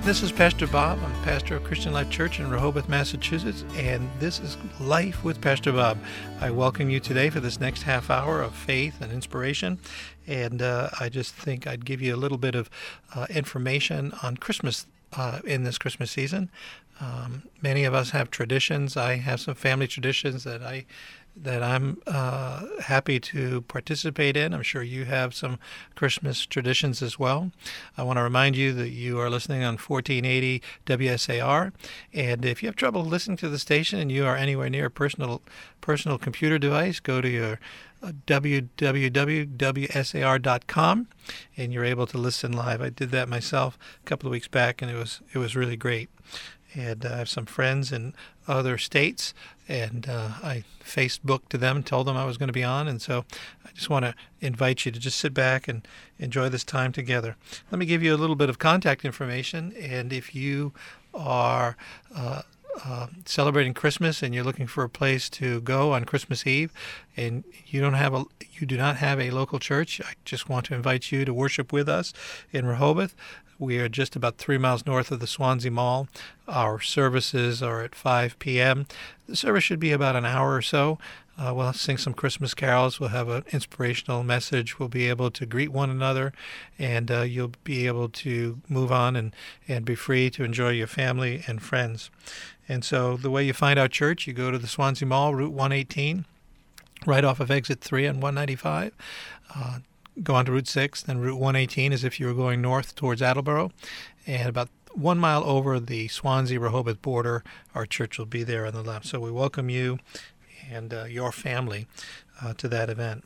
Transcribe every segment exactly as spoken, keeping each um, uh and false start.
This is Pastor Bob. I'm pastor of Christian Life Church in Rehoboth, Massachusetts, and this is Life with Pastor Bob. I welcome you today for this next half hour of faith and inspiration, and uh, I just think I'd give you a little bit of uh, information on Christmas uh, in this Christmas season. Um, many of us have traditions. I have some family traditions that I that I'm uh, happy to participate in. I'm sure you have some Christmas traditions as well. I want to remind you that you are listening on fourteen eighty W S A R, and if you have trouble listening to the station and you are anywhere near a personal personal computer device, go to your uh, w w w dot w s a r dot com and you're able to listen live. I did that myself a couple of weeks back, and it was it was really great. And uh, I have some friends in other states, and uh, I Facebooked to them, told them I was going to be on, and so I just want to invite you to just sit back and enjoy this time together. Let me give you a little bit of contact information, and if you are uh, uh, celebrating Christmas and you're looking for a place to go on Christmas Eve, and you don't have a you do not have a local church, I just want to invite you to worship with us in Rehoboth. We are just about three miles north of the Swansea Mall. Our services are at five p.m. The service should be about an hour or so. Uh, we'll sing some Christmas carols. We'll have an inspirational message. We'll be able to greet one another, and uh, you'll be able to move on and, and be free to enjoy your family and friends. And so the way you find our church, you go to the Swansea Mall, Route one eighteen, right off of Exit three on one ninety-five. Uh, Go on to Route six, then Route one eighteen as if you were going north towards Attleboro. And about one mile over the Swansea-Rehoboth border, our church will be there on the left. So we welcome you and uh, your family uh, to that event.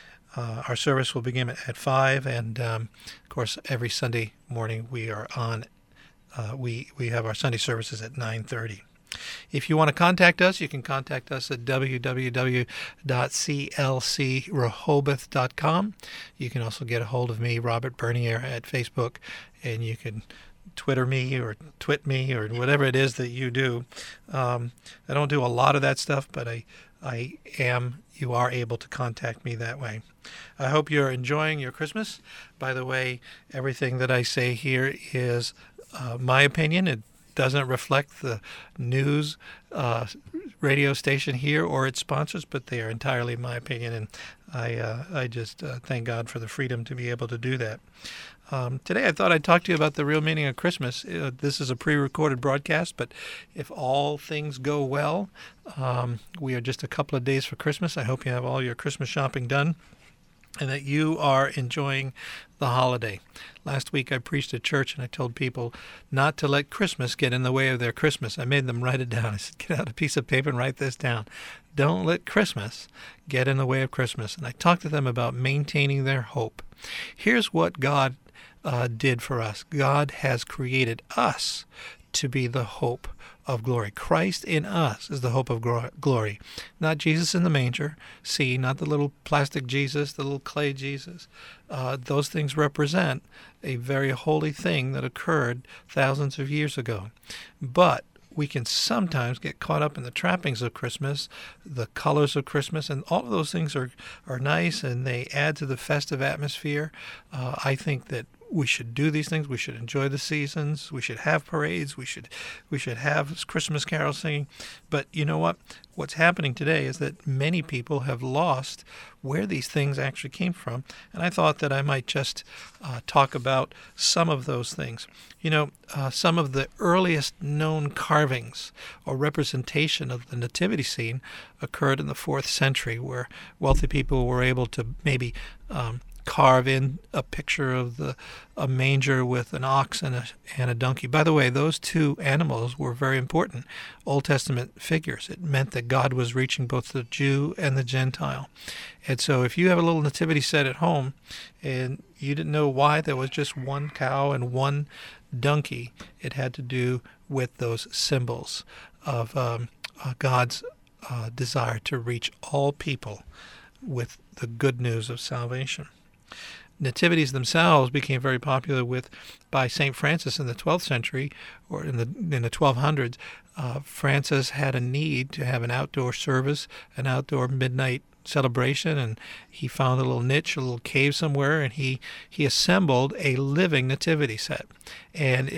Uh, our service will begin at five, and um, of course, every Sunday morning we are on. Uh, we, we have our Sunday services at nine thirty. If you want to contact us, you can contact us at w w w dot c l c rehoboth dot com. You can also get a hold of me, Robert Bernier, at Facebook, and you can Twitter me or twit me or whatever it is that you do. Um, I don't do a lot of that stuff, but I, I am, you are able to contact me that way. I hope you're enjoying your Christmas. By the way, everything that I say here is uh, my opinion. It doesn't reflect the news uh, radio station here or its sponsors, but they are entirely my opinion, and I uh, I just uh, thank God for the freedom to be able to do that. Um, today I thought I'd talk to you about the real meaning of Christmas. Uh, this is a pre-recorded broadcast, but if all things go well, um, we are just a couple of days for Christmas. I hope you have all your Christmas shopping done, and that you are enjoying the holiday. Last week I preached at church, and I told people not to let Christmas get in the way of their Christmas. I made them write it down. I said, get out a piece of paper and write this down. Don't let Christmas get in the way of Christmas. And I talked to them about maintaining their hope. Here's what God uh, did for us. God has created us to be the hope of glory. Christ in us is the hope of glory. Not Jesus in the manger. See, not the little plastic Jesus, the little clay Jesus. Uh, those things represent a very holy thing that occurred thousands of years ago. But we can sometimes get caught up in the trappings of Christmas, the colors of Christmas, and all of those things are, are nice, and they add to the festive atmosphere. Uh, I think that we should do these things. We should enjoy the seasons. We should have parades. We should we should have Christmas carol singing. But you know what? What's happening today is that many people have lost where these things actually came from. And I thought that I might just uh, talk about some of those things. You know, uh, some of the earliest known carvings or representation of the nativity scene occurred in the fourth century, where wealthy people were able to maybe um, carve in a picture of the a manger with an ox and a and a donkey. By the way, those two animals were very important Old Testament figures. It meant that God was reaching both the Jew and the Gentile. And so if you have a little nativity set at home and you didn't know why there was just one cow and one donkey, it had to do with those symbols of um, uh, God's uh, desire to reach all people with the good news of salvation. Nativities themselves became very popular with by Saint Francis in the twelfth century, or in the in the twelve hundreds. Uh, Francis had a need to have an outdoor service, an outdoor midnight celebration, and he found a little niche, a little cave somewhere, and he he assembled a living nativity set, and it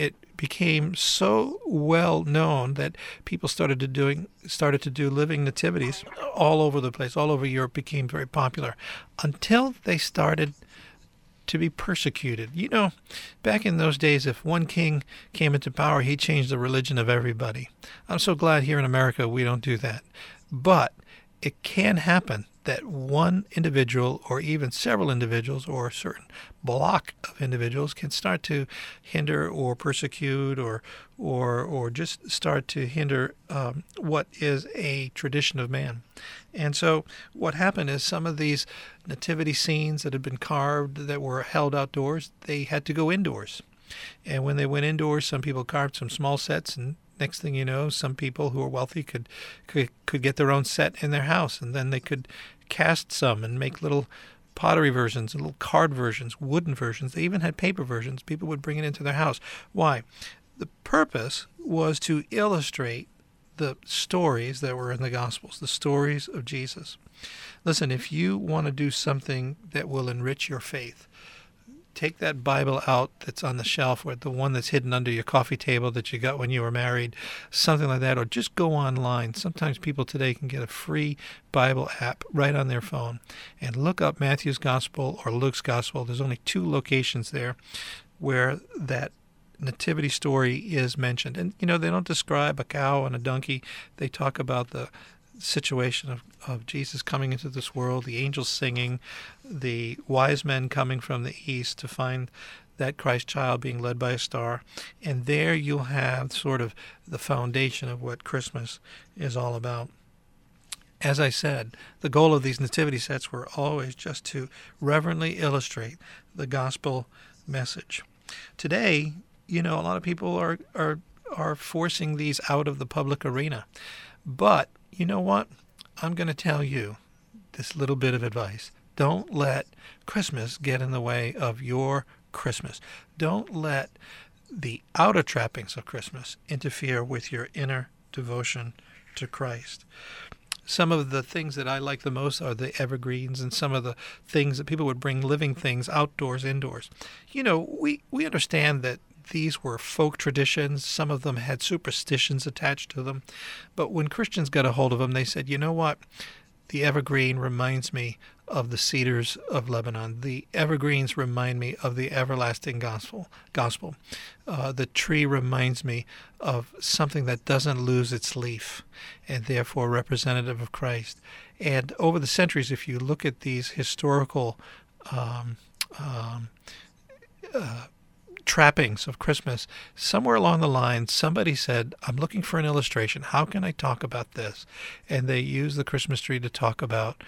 became so well known that people started to doing started to do living nativities all over the place, all over Europe. Became very popular until they started to be persecuted. You know, back in those days, if one king came into power, he changed the religion of everybody. I'm so glad here in America we don't do that. But it can happen that one individual or even several individuals or a certain block of individuals can start to hinder or persecute or or or just start to hinder um, what is a tradition of man. And so what happened is some of these nativity scenes that had been carved that were held outdoors, they had to go indoors. And when they went indoors, some people carved some small sets, and next thing you know, some people who were wealthy could, could could get their own set in their house, and then they could cast some and make little pottery versions, little card versions, wooden versions. They even had paper versions. People would bring it into their house. Why? The purpose was to illustrate the stories that were in the Gospels, the stories of Jesus. Listen, if you want to do something that will enrich your faith, take that Bible out that's on the shelf, or the one that's hidden under your coffee table that you got when you were married, something like that, or just go online. Sometimes people today can get a free Bible app right on their phone and look up Matthew's Gospel or Luke's Gospel. There's only two locations there where that nativity story is mentioned. And, you know, they don't describe a cow and a donkey. They talk about the situation of, of Jesus coming into this world, the angels singing, the wise men coming from the east to find that Christ child being led by a star. And there you'll have sort of the foundation of what Christmas is all about. As I said, the goal of these nativity sets were always just to reverently illustrate the gospel message. Today, you know, a lot of people are are are forcing these out of the public arena. But you know what? I'm going to tell you this little bit of advice. Don't let Christmas get in the way of your Christmas. Don't let the outer trappings of Christmas interfere with your inner devotion to Christ. Some of the things that I like the most are the evergreens and some of the things that people would bring, living things, outdoors, indoors. You know, we, we understand that these were folk traditions. Some of them had superstitions attached to them. But when Christians got a hold of them, they said, you know what? The evergreen reminds me of the cedars of Lebanon. The evergreens remind me of the everlasting gospel. Gospel. Uh, the tree reminds me of something that doesn't lose its leaf and therefore representative of Christ. And over the centuries, if you look at these historical um, um, uh, trappings of Christmas, somewhere along the line, somebody said, I'm looking for an illustration. How can I talk about this? And they use the Christmas tree to talk about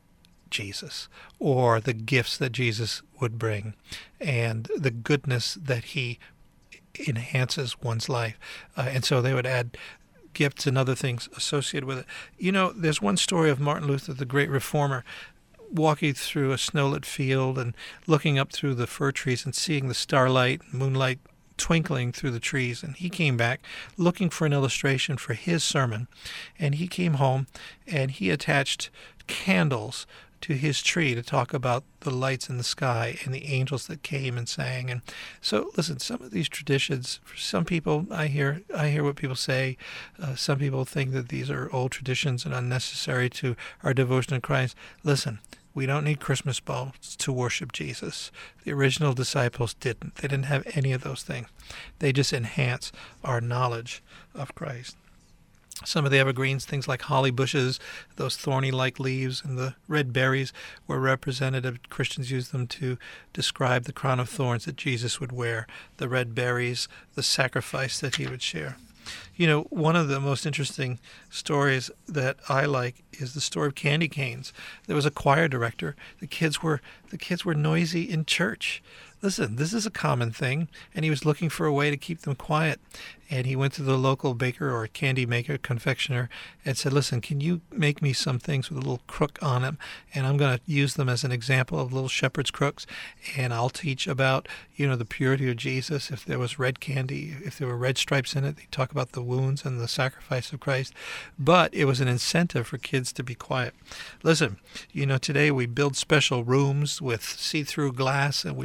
Jesus or the gifts that Jesus would bring and the goodness that he enhances one's life. Uh, and so they would add gifts and other things associated with it. You know, there's one story of Martin Luther, the great reformer, walking through a snowlit field and looking up through the fir trees and seeing the starlight, moonlight twinkling through the trees. And he came back looking for an illustration for his sermon. And he came home and he attached candles to his tree to talk about the lights in the sky and the angels that came and sang. And so, listen, some of these traditions, for some people, I hear I hear what people say. Uh, some people think that these are old traditions and unnecessary to our devotion to Christ. Listen, we don't need Christmas balls to worship Jesus. The original disciples didn't. They didn't have any of those things. They just enhance our knowledge of Christ. Some of the evergreens, things like holly bushes, those thorny-like leaves, and the red berries were representative. Christians used them to describe the crown of thorns that Jesus would wear, the red berries, the sacrifice that he would share. You know, one of the most interesting stories that I like is the story of candy canes. There was a choir director. The kids were the kids were noisy in church. Listen, this is a common thing, and he was looking for a way to keep them quiet. And he went to the local baker or candy maker, confectioner, and said, listen, can you make me some things with a little crook on them? And I'm going to use them as an example of little shepherd's crooks. And I'll teach about, you know, the purity of Jesus. If there was red candy, if there were red stripes in it, they talk about the wounds and the sacrifice of Christ. But it was an incentive for kids to be quiet. Listen, you know, today we build special rooms with see-through glass, and we bring noise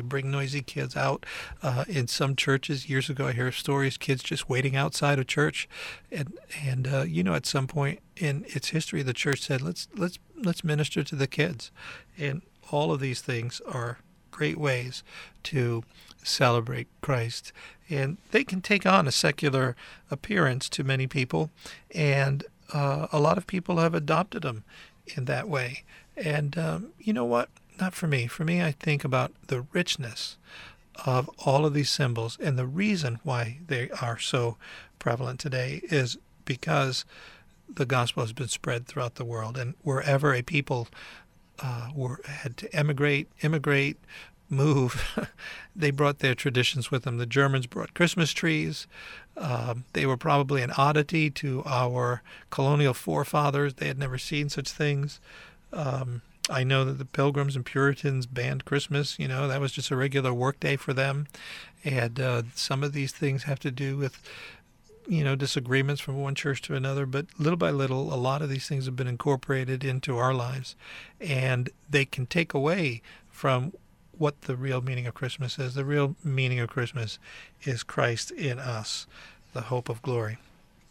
noisy kids out uh, in some churches. Years ago, I hear stories, kids just waiting outside of church. And, and uh, you know, at some point in its history, the church said, let's, let's, let's minister to the kids. And all of these things are great ways to celebrate Christ. And they can take on a secular appearance to many people, and uh, a lot of people have adopted them in that way. And um, you know what? Not for me. For me, I think about the richness of all of these symbols, and the reason why they are so prevalent today is because the gospel has been spread throughout the world, and wherever a people uh, were had to emigrate, immigrate, move, they brought their traditions with them. The Germans brought Christmas trees. Um, they were probably an oddity to our colonial forefathers. They had never seen such things. Um, I know that the Pilgrims and Puritans banned Christmas. You know, that was just a regular work day for them. And uh, some of these things have to do with, you know, disagreements from one church to another. But little by little, a lot of these things have been incorporated into our lives. And they can take away from what the real meaning of Christmas is. The real meaning of Christmas is Christ in us, the hope of glory.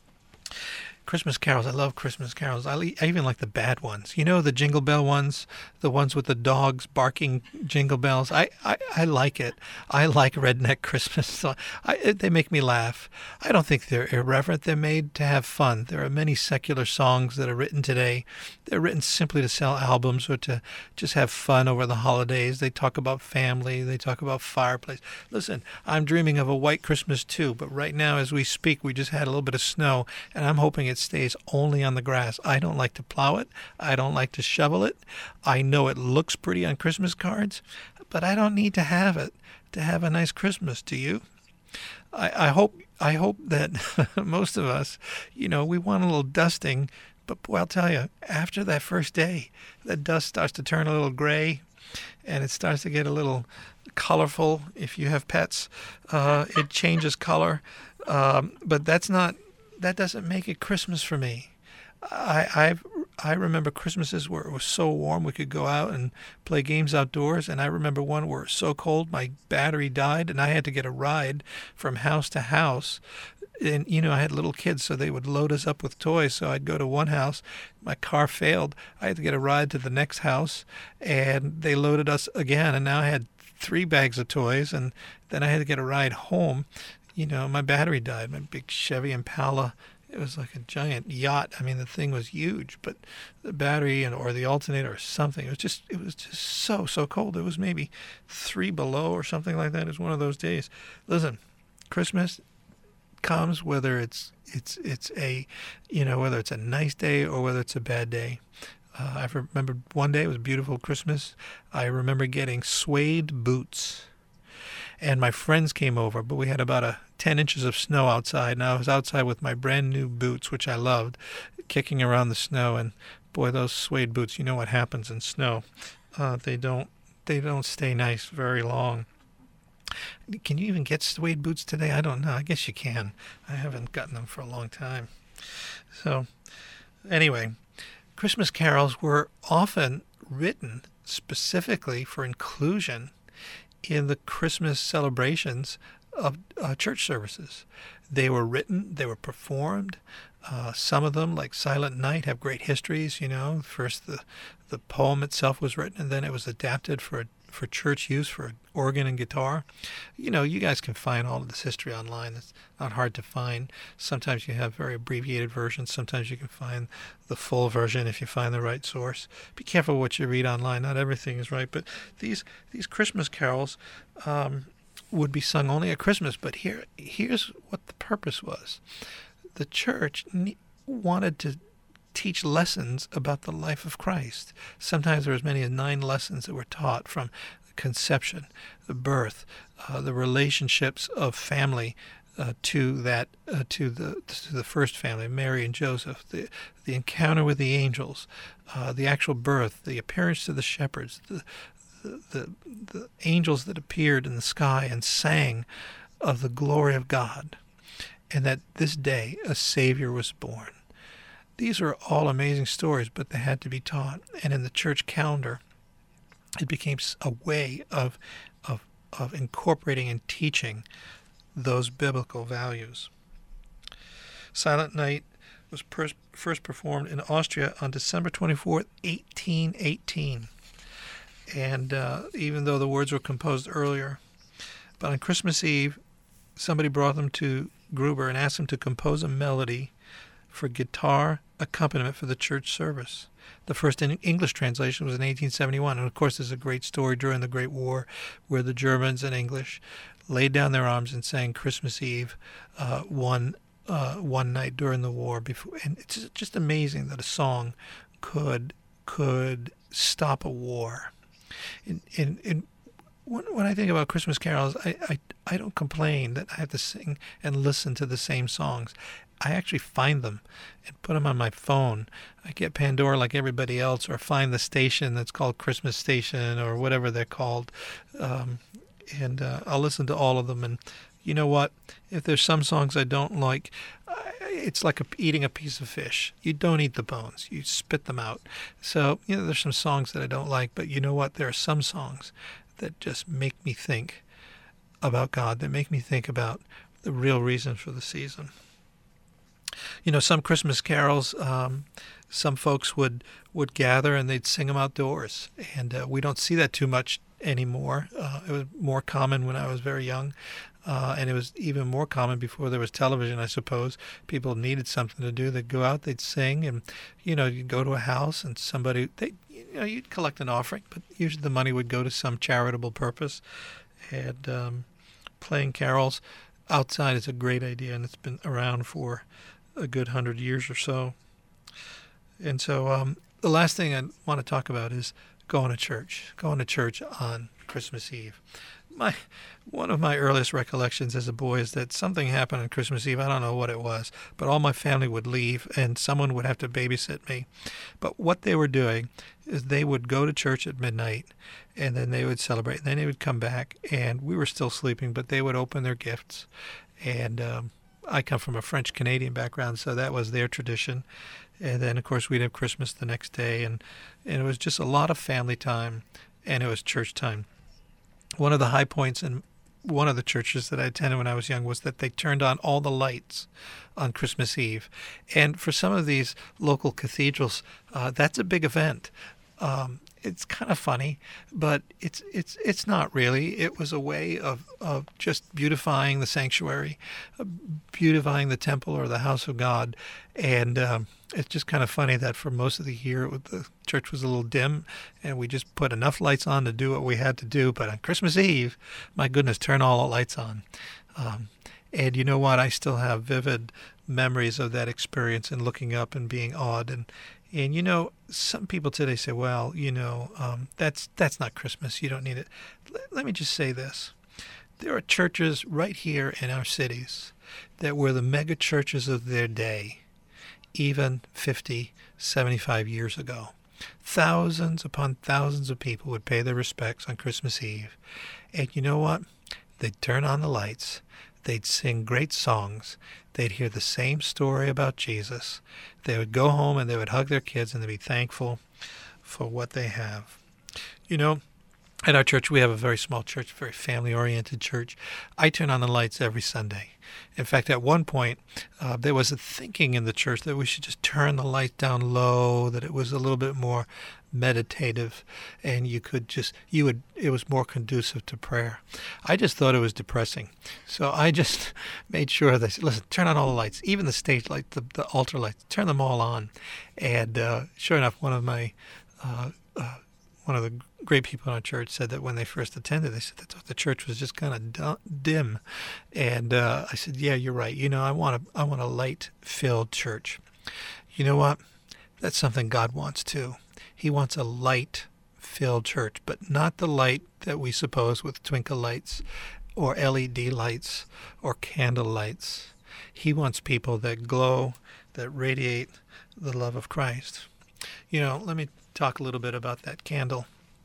Christmas carols. I love Christmas carols. I, I even like the bad ones. You know, the Jingle Bell ones, the ones with the dogs barking jingle bells. I, I, I like it. I like Redneck Christmas. So I, they make me laugh. I don't think they're irreverent. They're made to have fun. There are many secular songs that are written today. They're written simply to sell albums or to just have fun over the holidays. They talk about family. They talk about fireplace. Listen, I'm dreaming of a white Christmas too, but right now as we speak, we just had a little bit of snow, and I'm hoping it's stays only on the grass. I don't like to plow it. I don't like to shovel it. I know it looks pretty on Christmas cards, but I don't need to have it to have a nice Christmas. Do you? I, I hope I hope that most of us, you know, we want a little dusting, but boy, I'll tell you, after that first day, the dust starts to turn a little gray, and it starts to get a little colorful. If you have pets, uh, it changes color, um, but that's not That doesn't make it Christmas for me. I I've, I remember Christmases where it was so warm we could go out and play games outdoors, and I remember one where it was so cold my battery died and I had to get a ride from house to house. And, you know, I had little kids, so they would load us up with toys. So I'd go to one house, my car failed, I had to get a ride to the next house, and they loaded us again, and now I had three bags of toys, and then I had to get a ride home. You know, my battery died, my big Chevy Impala. It was like a giant yacht. I mean, the thing was huge, but the battery and or the alternator or something, it was just it was just so, so cold. It was maybe three below or something like that. It was one of those days. Listen, Christmas comes whether it's it's it's a, you know, whether it's a nice day or whether it's a bad day. Uh, I remember one day, it was a beautiful Christmas. I remember getting suede boots. And my friends came over, but we had about a ten inches of snow outside, and I was outside with my brand new boots, which I loved, kicking around the snow. And boy, those suede boots, you know what happens in snow. Uh, they don't they don't stay nice very long. Can you even get suede boots today? I don't know. I guess you can. I haven't gotten them for a long time. So anyway, Christmas carols were often written specifically for inclusion in the Christmas celebrations of uh, church services. They were written, they were performed. Uh, some of them, like Silent Night, have great histories. You know, first the the poem itself was written, and then it was adapted for for church use for organ and guitar. You know, you guys can find all of this history online. It's not hard to find. Sometimes you have very abbreviated versions. Sometimes you can find the full version if you find the right source. Be careful what you read online. Not everything is right. But these these Christmas carols um, would be sung only at Christmas. But here here's what the purpose was. The church ne- wanted to teach lessons about the life of Christ. Sometimes there were as many as nine lessons that were taught, from conception, the birth, uh, the relationships of family uh, to that uh, to the to the first family, Mary and Joseph, the the encounter with the angels, uh, the actual birth, the appearance to the shepherds, the the, the the angels that appeared in the sky and sang of the glory of God, and that this day a Savior was born. These are all amazing stories, but they had to be taught. And in the church calendar, it became a way of of of incorporating and teaching those biblical values. Silent Night was per- first performed in Austria on December twenty-fourth, eighteen eighteen. And uh, even though the words were composed earlier, but on Christmas Eve, somebody brought them to Gruber and asked him to compose a melody for guitar accompaniment for the church service. The first English translation was in eighteen seventy-one. And of course, there's a great story during the Great War where the Germans and English laid down their arms and sang Christmas Eve uh, one uh, one night during the war. Before, and it's just amazing that a song could could stop a war. In, in, in, when, when I think about Christmas carols, I, I, I don't complain that I have to sing and listen to the same songs. I actually find them and put them on my phone. I get Pandora like everybody else, or find the station that's called Christmas Station or whatever they're called, um, and uh, I'll listen to all of them. And you know what? If there's some songs I don't like, it's like a, eating a piece of fish. You don't eat the bones. You spit them out. So, you know, there's some songs that I don't like, but you know what? There are some songs that just make me think about God, that make me think about the real reason for the season. You know, some Christmas carols, um, some folks would, would gather and they'd sing them outdoors. And uh, we don't see that too much anymore. Uh, it was more common when I was very young. Uh, and it was even more common before there was television, I suppose. People needed something to do. They'd go out, they'd sing, and, you know, you'd go to a house and somebody, they, you know, you'd collect an offering, but usually the money would go to some charitable purpose. And um, playing carols outside is a great idea, and it's been around for a good hundred years or so. And so um, the last thing I want to talk about is going to church, going to church on Christmas Eve. My one of my earliest recollections as a boy is that something happened on Christmas Eve. I don't know what it was, but all my family would leave and someone would have to babysit me. But what they were doing is they would go to church at midnight and then they would celebrate. And then they would come back and we were still sleeping, but they would open their gifts. And um, I come from a French-Canadian background, so that was their tradition. And then, of course, we'd have Christmas the next day. And, and it was just a lot of family time, and it was church time. One of the high points in one of the churches that I attended when I was young was that they turned on all the lights on Christmas Eve. And for some of these local cathedrals, uh, that's a big event. Um, it's kind of funny, but it's it's it's not really. It was a way of, of just beautifying the sanctuary, uh, beautifying the temple or the house of God. And um, it's just kind of funny that for most of the year, it, the church was a little dim, and we just put enough lights on to do what we had to do. But on Christmas Eve, my goodness, turn all the lights on. Um, and you know what? I still have vivid memories of that experience and looking up and being awed. And, and you know, some people today say, well, you know, um, that's that's not Christmas. You don't need it. L- let me just say this. There are churches right here in our cities that were the mega churches of their day, even fifty, seventy-five years ago. Thousands upon thousands of people would pay their respects on Christmas Eve. And you know what? They'd turn on the lights. They'd sing great songs. They'd hear the same story about Jesus. They would go home and they would hug their kids and they'd be thankful for what they have. You know, at our church, we have a very small church, very family-oriented church. I turn on the lights every Sunday. In fact, at one point, uh, there was a thinking in the church that we should just turn the light down low, that it was a little bit more meditative, and you could just, you would, it was more conducive to prayer. I just thought it was depressing. So I just made sure that I said, listen, turn on all the lights, even the stage lights, the, the altar lights, turn them all on. And uh, sure enough, one of my uh, uh, one of the great people in our church said that when they first attended, they said that the church was just kind of dim. And uh, I said, yeah, you're right. You know, I want a, I want a light-filled church. You know what? That's something God wants too. He wants a light-filled church, but not the light that we suppose with twinkle lights or L E D lights or candle lights. He wants people that glow, that radiate the love of Christ. You know, let me talk a little bit about that candle.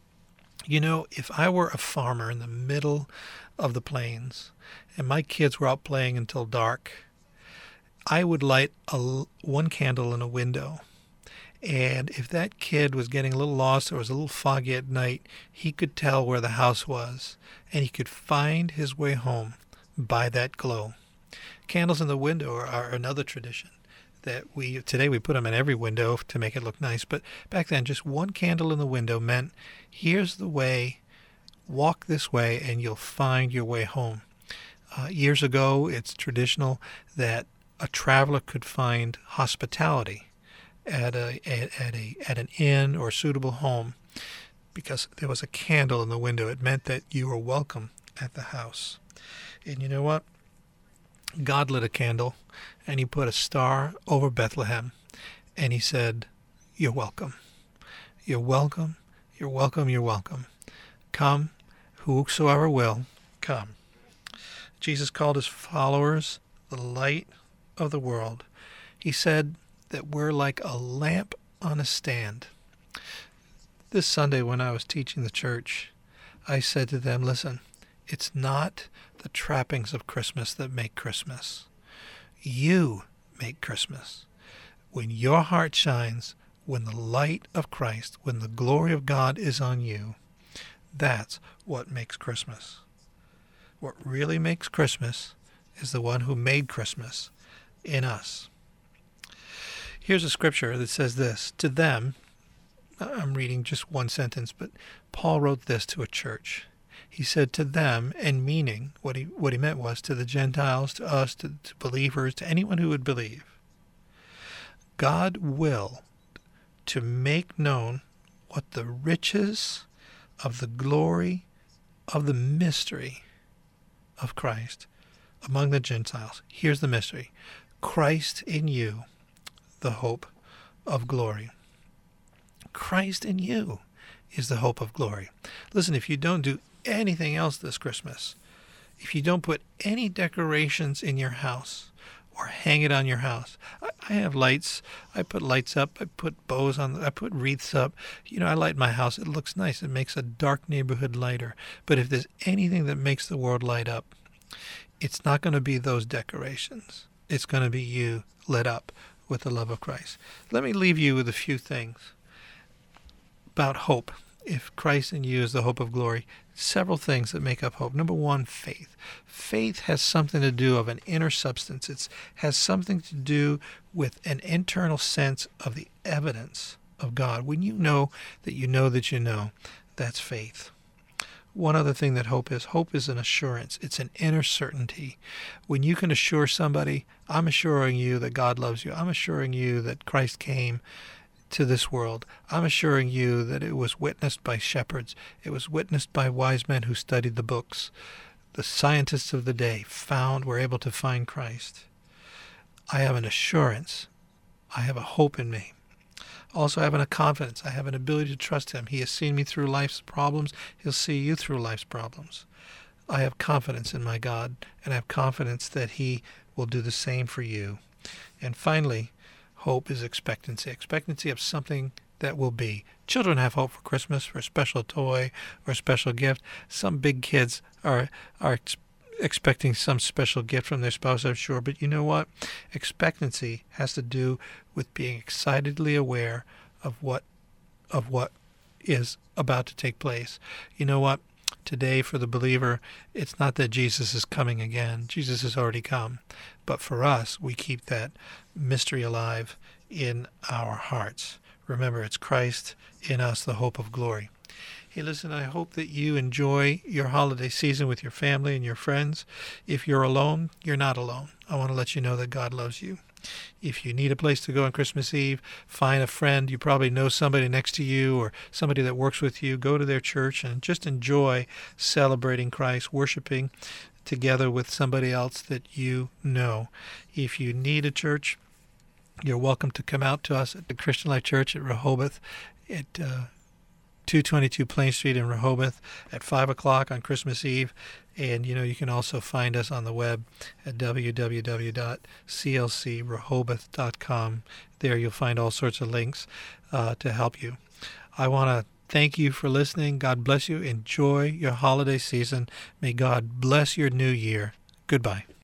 You know, if I were a farmer in the middle of the plains and my kids were out playing until dark, I would light a, one candle in a window, And if that kid was getting a little lost or was a little foggy at night, he could tell where the house was, and he could find his way home by that glow. Candles in the window are, are another tradition that we, today we put them in every window to make it look nice, but back then just one candle in the window meant, here's the way, walk this way and you'll find your way home. Uh, years ago, it's traditional that a traveler could find hospitality at a at, at a at an inn or suitable home because there was a candle in the window. It meant that you were welcome at the house. And you know what? God lit a candle, and he put a star over Bethlehem, and he said, "You're welcome. You're welcome. You're welcome. You're welcome. Come, whosoever will, come." Jesus called his followers the light of the world. He said that we're like a lamp on a stand. This Sunday when I was teaching the church, I said to them, listen, it's not the trappings of Christmas that make Christmas. You make Christmas. When your heart shines, when the light of Christ, when the glory of God is on you, that's what makes Christmas. What really makes Christmas is the one who made Christmas in us. Here's a scripture that says this, to them, I'm reading just one sentence, but Paul wrote this to a church. He said to them, and meaning, what he what he meant was to the Gentiles, to us, to, to believers, to anyone who would believe, God willed to make known what the riches of the glory of the mystery of Christ among the Gentiles. Here's the mystery. Christ in you, the hope of glory. Christ in you is the hope of glory. Listen, if you don't do anything else this Christmas, if you don't put any decorations in your house or hang it on your house, I, I have lights. I put lights up. I put bows on. I put wreaths up. You know, I light my house. It looks nice. It makes a dark neighborhood lighter. But if there's anything that makes the world light up, it's not going to be those decorations. It's going to be you lit up with the love of Christ. Let me leave you with a few things about hope. If Christ in you is the hope of glory, several things that make up hope. Number one, faith. Faith has something to do of an inner substance. It has something to do with an internal sense of the evidence of God. When you know that you know that you know, that's faith. One other thing that hope is, hope is an assurance. It's an inner certainty. When you can assure somebody, I'm assuring you that God loves you. I'm assuring you that Christ came to this world. I'm assuring you that it was witnessed by shepherds. It was witnessed by wise men who studied the books. The scientists of the day found, were able to find Christ. I have an assurance. I have a hope in me. Also, I have a confidence. I have an ability to trust him. He has seen me through life's problems. He'll see you through life's problems. I have confidence in my God, and I have confidence that he will do the same for you. And finally, hope is expectancy. Expectancy of something that will be. Children have hope for Christmas, for a special toy or a special gift. Some big kids are are ex- expecting some special gift from their spouse, I'm sure. But you know what? Expectancy has to do with being excitedly aware of what of what is about to take place. You know what? Today, for the believer, it's not that Jesus is coming again. Jesus has already come. But for us, we keep that mystery alive in our hearts. Remember, it's Christ in us, the hope of glory. Hey, listen, I hope that you enjoy your holiday season with your family and your friends. If you're alone, you're not alone. I want to let you know that God loves you. If you need a place to go on Christmas Eve, find a friend. You probably know somebody next to you or somebody that works with you. Go to their church and just enjoy celebrating Christ, worshiping together with somebody else that you know. If you need a church, you're welcome to come out to us at the Christian Life Church at Rehoboth at uh, two twenty-two Plain Street in Rehoboth at five o'clock on Christmas Eve. And, you know, you can also find us on the web at w w w dot c l c rehoboth dot com. There you'll find all sorts of links uh, to help you. I want to thank you for listening. God bless you. Enjoy your holiday season. May God bless your new year. Goodbye.